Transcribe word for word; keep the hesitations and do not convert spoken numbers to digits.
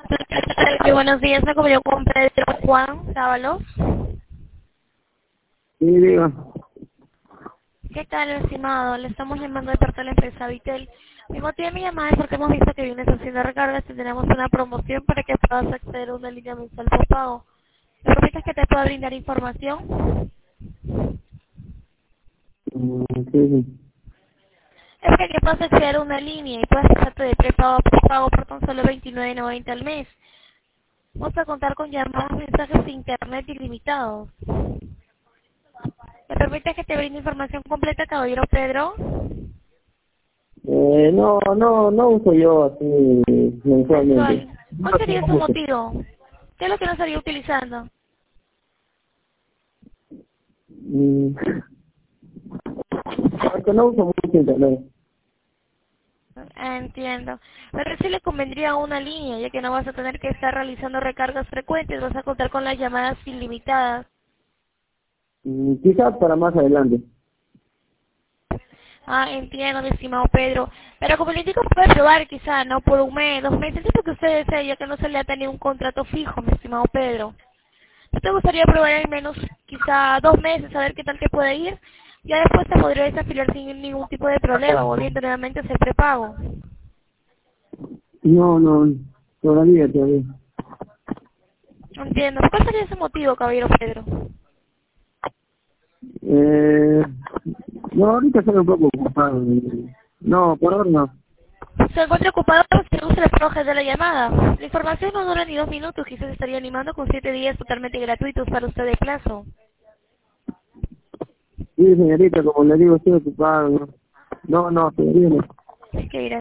Muy buenos días, me comunico con Pedro Juan Sábalos. Sí, diga. ¿Qué tal, estimado? Le estamos llamando de parte de la empresa Vitel. Mi motivo de mi llamada es porque hemos visto que vienes haciendo recargas y tenemos una promoción para que puedas acceder a una línea mensual por pago. ¿Me permites que te pueda brindar información? Mm, sí, sí. Es para que puedas acceder a una línea y puedas pasarte de prepago a prepago por tan solo veintinueve noventa al mes. Vamos a contar con llamadas, mensajes de internet ilimitados. ¿Me permites que te brinde información completa, caballero Pedro? Eh, no, no, no uso yo así mensualmente. Mensual. No ¿Cuál lo sería tengo su mucho. motivo? ¿Qué es lo que no estaría utilizando? Mm, es que no uso mucho internet. Ah, entiendo. Pero sí le convendría una línea, ya que no vas a tener que estar realizando recargas frecuentes, vas a contar con las llamadas ilimitadas. Mm, quizás para más adelante. Ah, entiendo, mi estimado Pedro. Pero como le digo, puede probar quizá, no por un mes, dos meses, es lo que usted desea, ya que no se le ha tenido un contrato fijo, mi estimado Pedro. ¿No te gustaría probar al menos quizá dos meses, a ver qué tal te puede ir? Ya después te podrías afiliar sin ningún tipo de problema, volviendo nuevamente a hacer prepago. No, no, todavía, todavía. No entiendo. ¿Cuál sería ese motivo, caballero Pedro? Eh, no, ahorita estoy un poco ocupado. No, por ahora no. Se encuentra ocupado, si le gusta le puedo agendar la llamada. La información no dura ni dos minutos, quizás estaría animando con siete días totalmente gratuitos para usted de plazo. Sí, señorita, como le digo, estoy ocupado. No, no, no, todavía no. Es que irá